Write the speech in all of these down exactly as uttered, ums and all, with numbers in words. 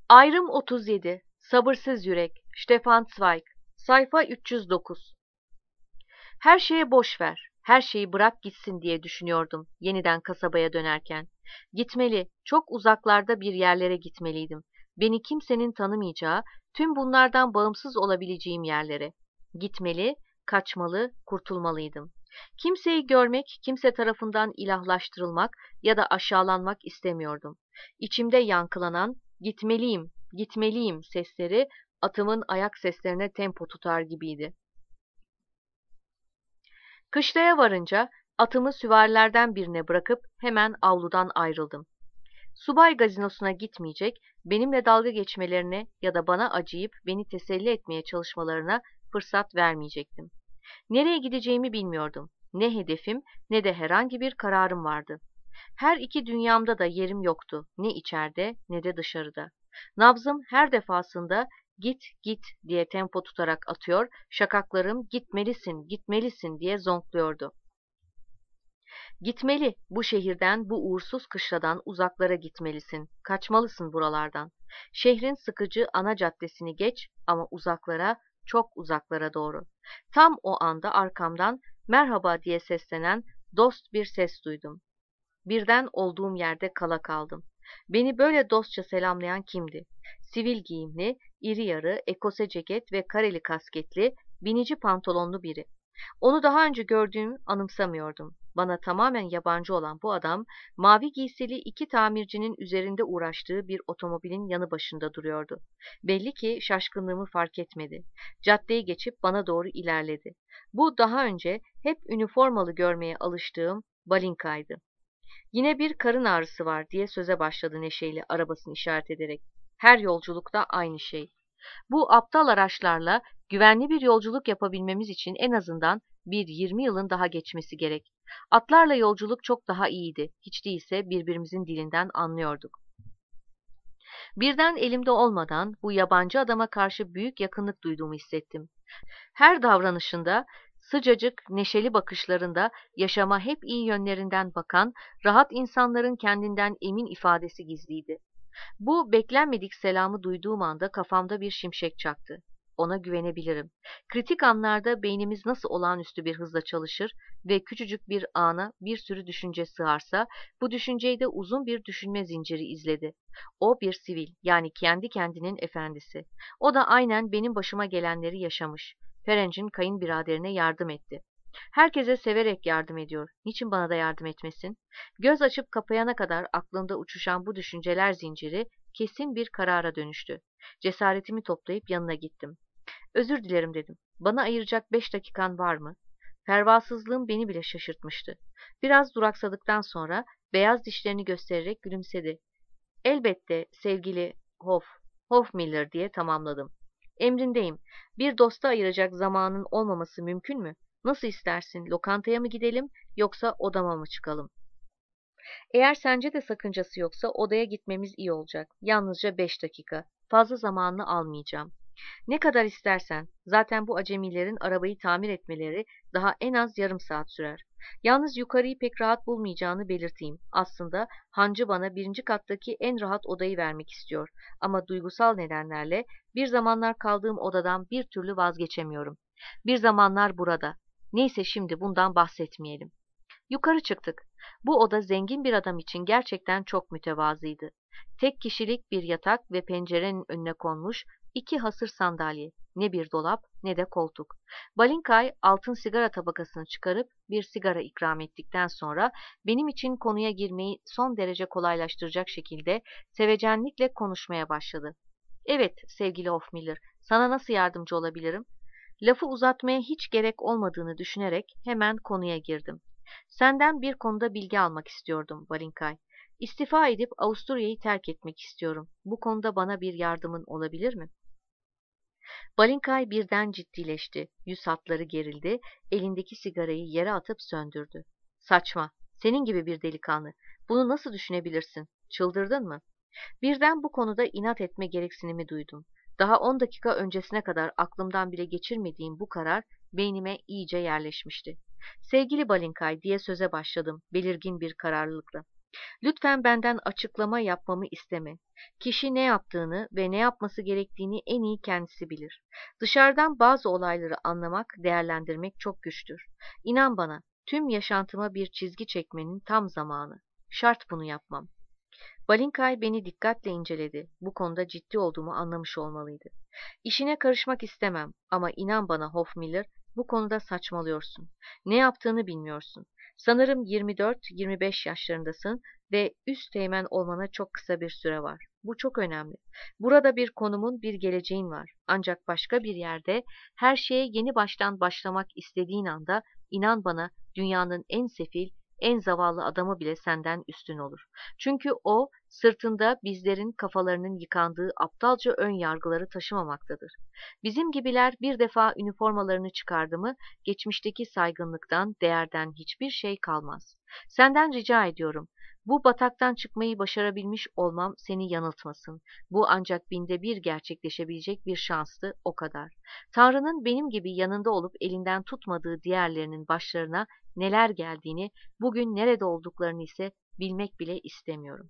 Ayrım otuz yedi. Sabırsız Yürek. Stefan Zweig. Sayfa üç yüz dokuz. Her şeye boş ver, her şeyi bırak gitsin diye düşünüyordum yeniden kasabaya dönerken. Gitmeli, çok uzaklarda bir yerlere gitmeliydim. Beni kimsenin tanımayacağı, tüm bunlardan bağımsız olabileceğim yerlere. Gitmeli, kaçmalı, kurtulmalıydım. Kimseyi görmek, kimse tarafından ilahlaştırılmak ya da aşağılanmak istemiyordum. İçimde yankılanan "gitmeliyim, gitmeliyim" sesleri atımın ayak seslerine tempo tutar gibiydi. Kışlaya varınca atımı süvarilerden birine bırakıp hemen avludan ayrıldım. Subay gazinosuna gitmeyecek, benimle dalga geçmelerine ya da bana acıyıp beni teselli etmeye çalışmalarına fırsat vermeyecektim. Nereye gideceğimi bilmiyordum. Ne hedefim ne de herhangi bir kararım vardı. Her iki dünyamda da yerim yoktu. Ne içeride ne de dışarıda. Nabzım her defasında "git git" diye tempo tutarak atıyor, şakaklarım "gitmelisin, gitmelisin" diye zonkluyordu. Gitmeli, bu şehirden, bu uğursuz kışladan uzaklara gitmelisin, kaçmalısın buralardan. Şehrin sıkıcı ana caddesini geç ama uzaklara, çok uzaklara doğru. Tam o anda arkamdan "merhaba" diye seslenen dost bir ses duydum. Birden olduğum yerde kala kaldım. Beni böyle dostça selamlayan kimdi? Sivil giyimli, iri yarı, ekose ceket ve kareli kasketli, binici pantolonlu biri. Onu daha önce gördüğümü anımsamıyordum. Bana tamamen yabancı olan bu adam, mavi giysili iki tamircinin üzerinde uğraştığı bir otomobilin yanı başında duruyordu. Belli ki şaşkınlığımı fark etmedi. Caddeyi geçip bana doğru ilerledi. Bu daha önce hep üniformalı görmeye alıştığım Balinka'ydı. "Yine bir karın ağrısı var" diye söze başladı neşeyle arabasını işaret ederek. "Her yolculukta aynı şey. Bu aptal araçlarla güvenli bir yolculuk yapabilmemiz için en azından bir yirmi yılın daha geçmesi gerek. Atlarla yolculuk çok daha iyiydi. Hiç değilse birbirimizin dilinden anlıyorduk." Birden elimde olmadan bu yabancı adama karşı büyük yakınlık duyduğumu hissettim. Her davranışında, sıcacık, neşeli bakışlarında yaşama hep iyi yönlerinden bakan, rahat insanların kendinden emin ifadesi gizliydi. Bu beklenmedik selamı duyduğum anda kafamda bir şimşek çaktı. Ona güvenebilirim. Kritik anlarda beynimiz nasıl olağanüstü bir hızla çalışır ve küçücük bir ana bir sürü düşünce sığarsa, bu düşünceyi de uzun bir düşünme zinciri izledi. O bir sivil, yani kendi kendinin efendisi. O da aynen benim başıma gelenleri yaşamış. Ferenc'in kayınbiraderine yardım etti. Herkese severek yardım ediyor. Niçin bana da yardım etmesin? Göz açıp kapayana kadar aklımda uçuşan bu düşünceler zinciri kesin bir karara dönüştü. Cesaretimi toplayıp yanına gittim. "Özür dilerim" dedim. "Bana ayıracak beş dakikan var mı?" Pervasızlığım beni bile şaşırtmıştı. Biraz duraksadıktan sonra beyaz dişlerini göstererek gülümsedi. "Elbette sevgili Hof, Hofmiller" diye tamamladım. "Emrindeyim. Bir dosta ayıracak zamanın olmaması mümkün mü? Nasıl istersin? Lokantaya mı gidelim yoksa odama mı çıkalım?" "Eğer sence de sakıncası yoksa odaya gitmemiz iyi olacak. Yalnızca beş dakika. Fazla zamanını almayacağım." "Ne kadar istersen. Zaten bu acemilerin arabayı tamir etmeleri daha en az yarım saat sürer. Yalnız yukarıyı pek rahat bulmayacağını belirteyim. Aslında hancı bana birinci kattaki en rahat odayı vermek istiyor. Ama duygusal nedenlerle bir zamanlar kaldığım odadan bir türlü vazgeçemiyorum. Bir zamanlar burada. Neyse, şimdi bundan bahsetmeyelim." Yukarı çıktık. Bu oda zengin bir adam için gerçekten çok mütevazıydı. Tek kişilik bir yatak ve pencerenin önüne konmuş iki hasır sandalye, ne bir dolap ne de koltuk. Balinkay altın sigara tabakasını çıkarıp bir sigara ikram ettikten sonra benim için konuya girmeyi son derece kolaylaştıracak şekilde sevecenlikle konuşmaya başladı. "Evet sevgili Hofmiller, sana nasıl yardımcı olabilirim?" Lafı uzatmaya hiç gerek olmadığını düşünerek hemen konuya girdim. "Senden bir konuda bilgi almak istiyordum Balinkay. İstifa edip Avusturya'yı terk etmek istiyorum. Bu konuda bana bir yardımın olabilir mi?" Balinkay birden ciddileşti. Yüz hatları gerildi. Elindeki sigarayı yere atıp söndürdü. "Saçma. Senin gibi bir delikanlı. Bunu nasıl düşünebilirsin? Çıldırdın mı?" Birden bu konuda inat etme gereksinimi duydum. Daha on dakika öncesine kadar aklımdan bile geçirmediğim bu karar beynime iyice yerleşmişti. "Sevgili Balinkay" diye söze başladım belirgin bir kararlılıkla. Lütfen benden açıklama yapmamı isteme. Kişi ne yaptığını ve ne yapması gerektiğini en iyi kendisi bilir. Dışarıdan bazı olayları anlamak, değerlendirmek çok güçtür. İnan bana, tüm yaşantıma bir çizgi çekmenin tam zamanı. Şart bunu yapmam. Balinkay beni dikkatle inceledi. Bu konuda ciddi olduğumu anlamış olmalıydı. İşine karışmak istemem ama inan bana Hofmiller, bu konuda saçmalıyorsun. Ne yaptığını bilmiyorsun. Sanırım yirmi dört yirmi beş yaşlarındasın ve üst teğmen olmana çok kısa bir süre var. Bu çok önemli. Burada bir konumun, bir geleceğin var. Ancak başka bir yerde her şeye yeni baştan başlamak istediğin anda inan bana dünyanın en sefil, en zavallı adamı bile senden üstün olur. Çünkü o sırtında bizlerin kafalarının yıkandığı aptalca ön yargıları taşımamaktadır. Bizim gibiler bir defa üniformalarını çıkardı mı, geçmişteki saygınlıktan, değerden hiçbir şey kalmaz. Senden rica ediyorum, bu bataktan çıkmayı başarabilmiş olmam seni yanıltmasın. Bu ancak binde bir gerçekleşebilecek bir şanstı, o kadar. Tanrı'nın benim gibi yanında olup elinden tutmadığı diğerlerinin başlarına neler geldiğini, bugün nerede olduklarını ise bilmek bile istemiyorum.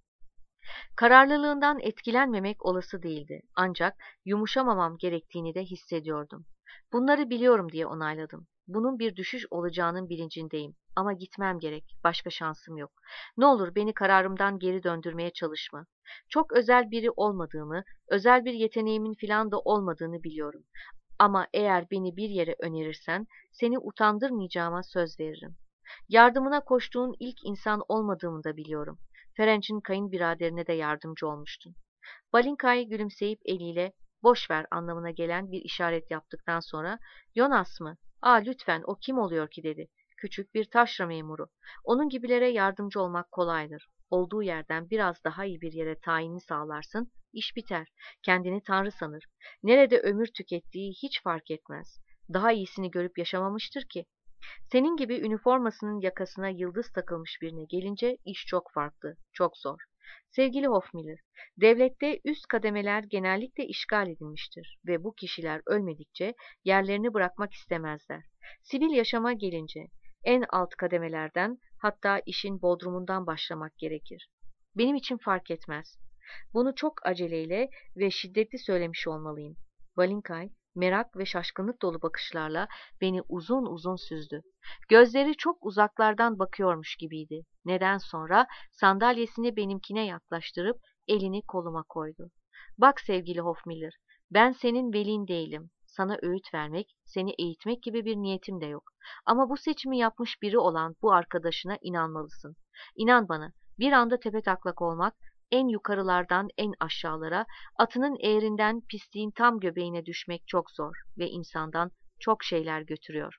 Kararlılığından etkilenmemek olası değildi. Ancak yumuşamamam gerektiğini de hissediyordum. Bunları biliyorum diye onayladım. Bunun bir düşüş olacağının bilincindeyim. Ama gitmem gerek. Başka şansım yok. Ne olur beni kararımdan geri döndürmeye çalışma. Çok özel biri olmadığımı, özel bir yeteneğimin filan da olmadığını biliyorum. Ama eğer beni bir yere önerirsen, seni utandırmayacağıma söz veririm. Yardımına koştuğun ilk insan olmadığımı da biliyorum. Ferenc'in kayınbiraderine de yardımcı olmuştun. Balinkay gülümseyip eliyle boş ver anlamına gelen bir işaret yaptıktan sonra Jonas mı? Aa lütfen o kim oluyor ki dedi. Küçük bir taşra memuru. Onun gibilere yardımcı olmak kolaydır. Olduğu yerden biraz daha iyi bir yere tayinini sağlarsın, iş biter. Kendini tanrı sanır. Nerede ömür tükettiği hiç fark etmez. Daha iyisini görüp yaşamamıştır ki. Senin gibi üniformasının yakasına yıldız takılmış birine gelince iş çok farklı, çok zor. Sevgili Hofmiller, devlette üst kademeler genellikle işgal edilmiştir ve bu kişiler ölmedikçe yerlerini bırakmak istemezler. Sivil yaşama gelince en alt kademelerden, hatta işin bodrumundan başlamak gerekir. Benim için fark etmez. Bunu çok aceleyle ve şiddetli söylemiş olmalıyım. Balinkay, merak ve şaşkınlık dolu bakışlarla beni uzun uzun süzdü. Gözleri çok uzaklardan bakıyormuş gibiydi. Neden sonra sandalyesini benimkine yaklaştırıp elini koluma koydu. Bak sevgili Hofmiller, ben senin velin değilim. Sana öğüt vermek, seni eğitmek gibi bir niyetim de yok. Ama bu seçimi yapmış biri olan bu arkadaşına inanmalısın. İnan bana, bir anda tepetaklak olmak, en yukarılardan en aşağılara, atının eğrinden pisliğin tam göbeğine düşmek çok zor ve insandan çok şeyler götürüyor.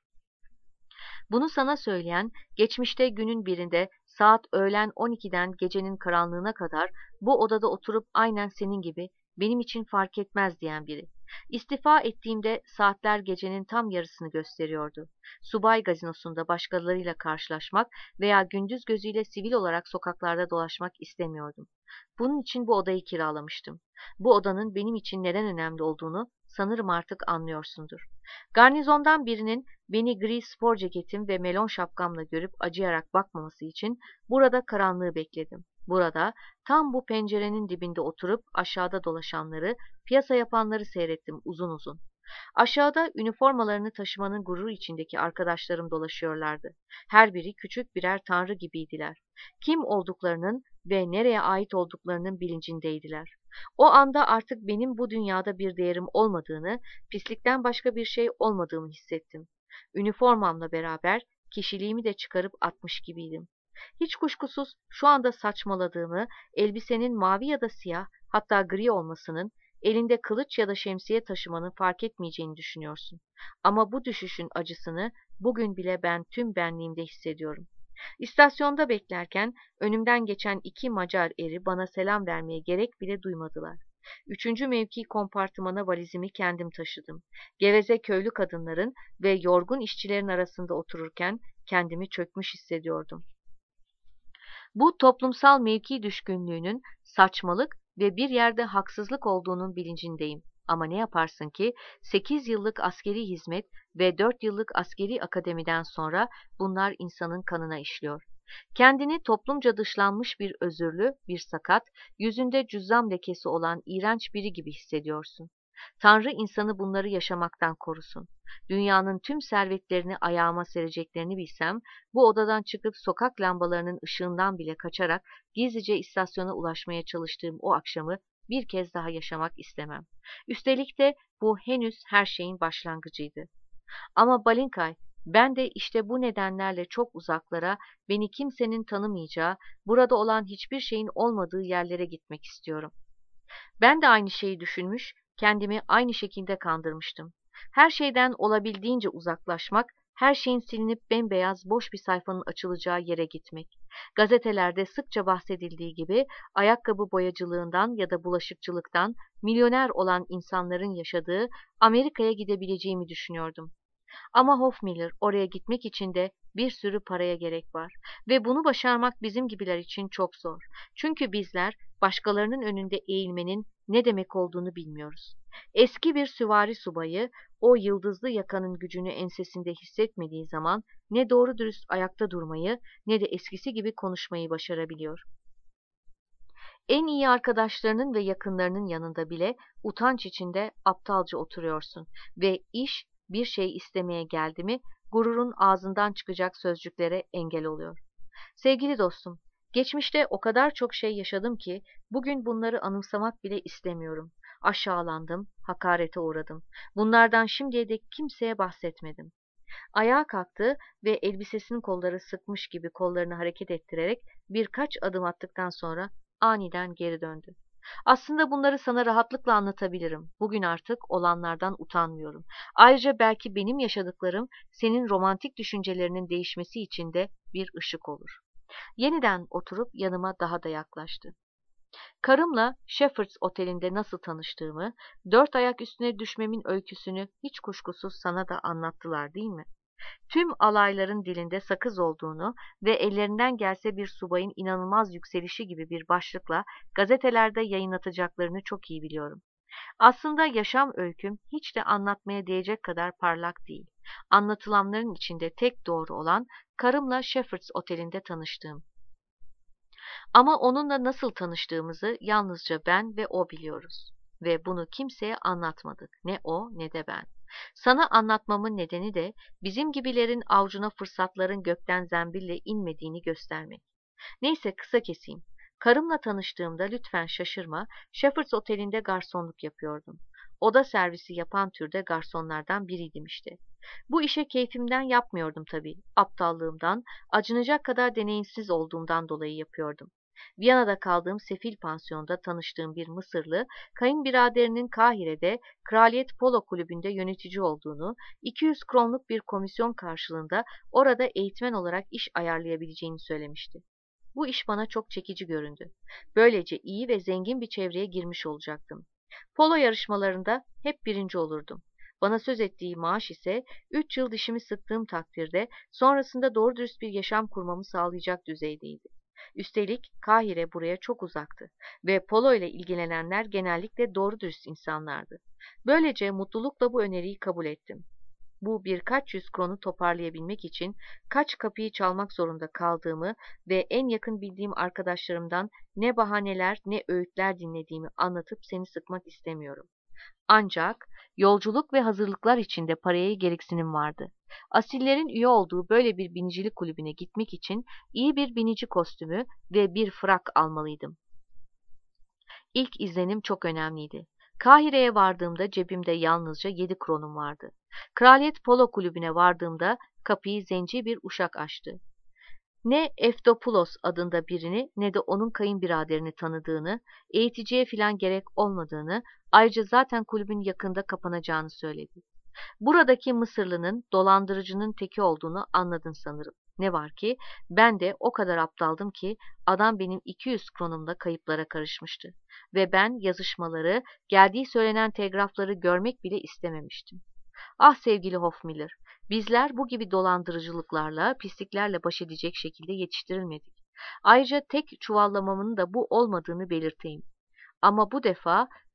Bunu sana söyleyen, geçmişte günün birinde saat öğlen on ikiden gecenin karanlığına kadar bu odada oturup aynen senin gibi benim için fark etmez diyen biri. İstifa ettiğimde saatler gecenin tam yarısını gösteriyordu. Subay gazinosunda başkalarıyla karşılaşmak veya gündüz gözüyle sivil olarak sokaklarda dolaşmak istemiyordum. Bunun için bu odayı kiralamıştım. Bu odanın benim için neden önemli olduğunu sanırım artık anlıyorsundur. Garnizondan birinin beni gri spor ceketim ve melon şapkamla görüp acıyarak bakmaması için burada karanlığı bekledim. Burada tam bu pencerenin dibinde oturup aşağıda dolaşanları, piyasa yapanları seyrettim uzun uzun. Aşağıda üniformalarını taşımanın gururu içindeki arkadaşlarım dolaşıyorlardı. Her biri küçük birer tanrı gibiydiler. Kim olduklarının ve nereye ait olduklarının bilincindeydiler. O anda artık benim bu dünyada bir değerim olmadığını, pislikten başka bir şey olmadığımı hissettim. Üniformamla beraber kişiliğimi de çıkarıp atmış gibiydim. Hiç kuşkusuz şu anda saçmaladığımı, elbisenin mavi ya da siyah, hatta gri olmasının, elinde kılıç ya da şemsiye taşımanın fark etmeyeceğini düşünüyorsun. Ama bu düşüşün acısını bugün bile ben tüm benliğimde hissediyorum. İstasyonda beklerken önümden geçen iki Macar eri bana selam vermeye gerek bile duymadılar. Üçüncü mevki kompartımana valizimi kendim taşıdım. Geveze köylü kadınların ve yorgun işçilerin arasında otururken kendimi çökmüş hissediyordum. Bu toplumsal mevki düşkünlüğünün saçmalık ve bir yerde haksızlık olduğunun bilincindeyim. Ama ne yaparsın ki sekiz yıllık askeri hizmet ve dört yıllık askeri akademiden sonra bunlar insanın kanına işliyor. Kendini toplumca dışlanmış bir özürlü, bir sakat, yüzünde cüzzam lekesi olan iğrenç biri gibi hissediyorsun. Tanrı insanı bunları yaşamaktan korusun. Dünyanın tüm servetlerini ayağıma sereceklerini bilsem, bu odadan çıkıp sokak lambalarının ışığından bile kaçarak gizlice istasyona ulaşmaya çalıştığım o akşamı bir kez daha yaşamak istemem. Üstelik de bu henüz her şeyin başlangıcıydı. Ama Balinkay, ben de işte bu nedenlerle çok uzaklara, beni kimsenin tanımayacağı, burada olan hiçbir şeyin olmadığı yerlere gitmek istiyorum. Ben de aynı şeyi düşünmüş, kendimi aynı şekilde kandırmıştım. Her şeyden olabildiğince uzaklaşmak, her şeyin silinip bembeyaz boş bir sayfanın açılacağı yere gitmek. Gazetelerde sıkça bahsedildiği gibi ayakkabı boyacılığından ya da bulaşıkçılıktan milyoner olan insanların yaşadığı Amerika'ya gidebileceğimi düşünüyordum. Ama Hofmiller, oraya gitmek için de bir sürü paraya gerek var ve bunu başarmak bizim gibiler için çok zor. Çünkü bizler başkalarının önünde eğilmenin ne demek olduğunu bilmiyoruz. Eski bir süvari subayı o yıldızlı yakanın gücünü ensesinde hissetmediği zaman ne doğru dürüst ayakta durmayı ne de eskisi gibi konuşmayı başarabiliyor. En iyi arkadaşlarının ve yakınlarının yanında bile utanç içinde aptalca oturuyorsun ve iş bir şey istemeye geldi mi gururun ağzından çıkacak sözcüklere engel oluyor. Sevgili dostum, geçmişte o kadar çok şey yaşadım ki bugün bunları anımsamak bile istemiyorum. Aşağılandım, hakarete uğradım. Bunlardan şimdiye dek kimseye bahsetmedim. Ayağa kalktı ve elbisesinin kolları sıkmış gibi kollarını hareket ettirerek birkaç adım attıktan sonra aniden geri döndü. Aslında bunları sana rahatlıkla anlatabilirim. Bugün artık olanlardan utanmıyorum. Ayrıca belki benim yaşadıklarım senin romantik düşüncelerinin değişmesi için de bir ışık olur. Yeniden oturup yanıma daha da yaklaştı. Karımla Shepherd's Oteli'nde nasıl tanıştığımı, dört ayak üstüne düşmemin öyküsünü hiç kuşkusuz sana da anlattılar, değil mi? Tüm alayların dilinde sakız olduğunu ve ellerinden gelse bir subayın inanılmaz yükselişi gibi bir başlıkla gazetelerde yayınlatacaklarını çok iyi biliyorum. Aslında yaşam öyküm hiç de anlatmaya değecek kadar parlak değil. Anlatılanların içinde tek doğru olan karımla Shepherd's Oteli'nde tanıştığım. Ama onunla nasıl tanıştığımızı yalnızca ben ve o biliyoruz. Ve bunu kimseye anlatmadık. Ne o ne de ben. Sana anlatmamın nedeni de bizim gibilerin avucuna fırsatların gökten zembille inmediğini göstermek. Neyse kısa keseyim. Karımla tanıştığımda lütfen şaşırma, Shepherd's Oteli'nde garsonluk yapıyordum. Oda servisi yapan türde garsonlardan biriydim işte. Bu işe keyfimden yapmıyordum tabii. Aptallığımdan, acınacak kadar deneyimsiz olduğumdan dolayı yapıyordum. Viyana'da kaldığım sefil pansiyonda tanıştığım bir Mısırlı, kayınbiraderinin Kahire'de Kraliyet Polo Kulübü'nde yönetici olduğunu, iki yüz kronluk bir komisyon karşılığında orada eğitmen olarak iş ayarlayabileceğini söylemişti. Bu iş bana çok çekici göründü. Böylece iyi ve zengin bir çevreye girmiş olacaktım. Polo yarışmalarında hep birinci olurdum. Bana söz ettiği maaş ise üç yıl dişimi sıktığım takdirde sonrasında doğru dürüst bir yaşam kurmamı sağlayacak düzeydeydi. Üstelik Kahire buraya çok uzaktı ve polo ile ilgilenenler genellikle doğru dürüst insanlardı. Böylece mutlulukla bu öneriyi kabul ettim. Bu birkaç yüz kronu toparlayabilmek için kaç kapıyı çalmak zorunda kaldığımı ve en yakın bildiğim arkadaşlarımdan ne bahaneler ne öğütler dinlediğimi anlatıp seni sıkmak istemiyorum. Ancak yolculuk ve hazırlıklar içinde paraya gereksinim vardı. Asillerin üye olduğu böyle bir binicilik kulübüne gitmek için iyi bir binici kostümü ve bir frak almalıydım. İlk izlenim çok önemliydi. Kahire'ye vardığımda cebimde yalnızca yedi kronum vardı. Kraliyet Polo Kulübü'ne vardığımda kapıyı zenci bir uşak açtı. Ne Eftopulos adında birini ne de onun kayınbiraderini tanıdığını, eğiticiye filan gerek olmadığını, ayrıca zaten kulübün yakında kapanacağını söyledi. Buradaki Mısırlı'nın dolandırıcının teki olduğunu anladın sanırım. Ne var ki ben de o kadar aptaldım ki adam benim iki yüz kronumla kayıplara karışmıştı. Ve ben yazışmaları, geldiği söylenen telgrafları görmek bile istememiştim. Ah sevgili Hofmiller, bizler bu gibi dolandırıcılıklarla, pisliklerle baş edecek şekilde yetiştirilmedik. Ayrıca tek çuvallamamın da bu olmadığını belirteyim. Ama bu defa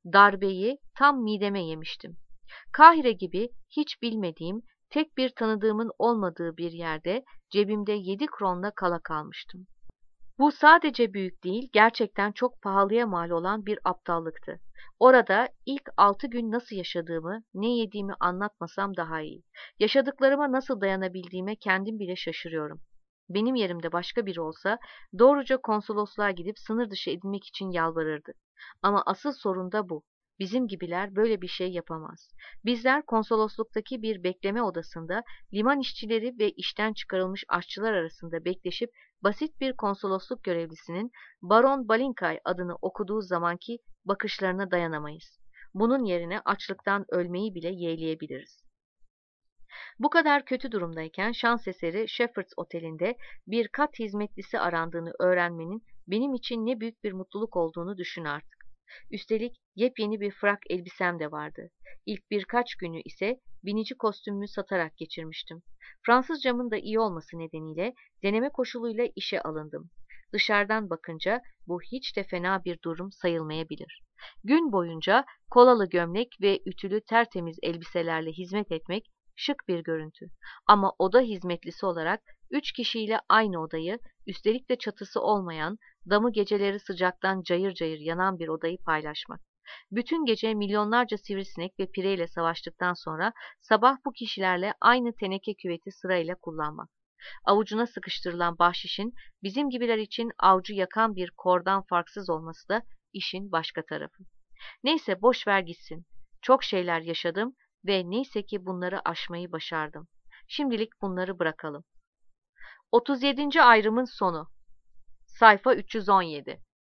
Darbeyi tam mideme yemiştim. Kahire gibi hiç bilmediğim, tek bir tanıdığımın olmadığı bir yerde cebimde yedi kronla kala kalmıştım. Bu sadece büyük değil, gerçekten çok pahalıya mal olan bir aptallıktı. Orada ilk altı gün nasıl yaşadığımı, ne yediğimi anlatmasam daha iyi. Yaşadıklarıma nasıl dayanabildiğime kendim bile şaşırıyorum. Benim yerimde başka biri olsa doğruca konsolosluğa gidip sınır dışı edilmek için yalvarırdı. Ama asıl sorun da bu. Bizim gibiler böyle bir şey yapamaz. Bizler konsolosluktaki bir bekleme odasında liman işçileri ve işten çıkarılmış aşçılar arasında bekleşip basit bir konsolosluk görevlisinin Baron Balinkay adını okuduğu zamanki bakışlarına dayanamayız. Bunun yerine açlıktan ölmeyi bile yeğleyebiliriz. Bu kadar kötü durumdayken şans eseri Shepherd's Oteli'nde bir kat hizmetlisi arandığını öğrenmenin benim için ne büyük bir mutluluk olduğunu düşün artık. Üstelik yepyeni bir frak elbisem de vardı. İlk birkaç günü ise binici kostümümü satarak geçirmiştim. Fransızcamın da iyi olması nedeniyle deneme koşuluyla işe alındım. Dışarıdan bakınca bu hiç de fena bir durum sayılmayabilir. Gün boyunca kolalı gömlek ve ütülü tertemiz elbiselerle hizmet etmek şık bir görüntü. Ama oda hizmetlisi olarak üç kişiyle aynı odayı, üstelik de çatısı olmayan, damı geceleri sıcaktan cayır cayır yanan bir odayı paylaşmak. Bütün gece milyonlarca sivrisinek ve pireyle savaştıktan sonra sabah bu kişilerle aynı teneke küveti sırayla kullanmak. Avucuna sıkıştırılan bahşişin bizim gibiler için avcı yakan bir kordan farksız olması da işin başka tarafı. Neyse boş ver gitsin. Çok şeyler yaşadım ve neyse ki bunları aşmayı başardım. Şimdilik bunları bırakalım. otuz yedinci ayrımın sonu. Sayfa üç yüz on yedi.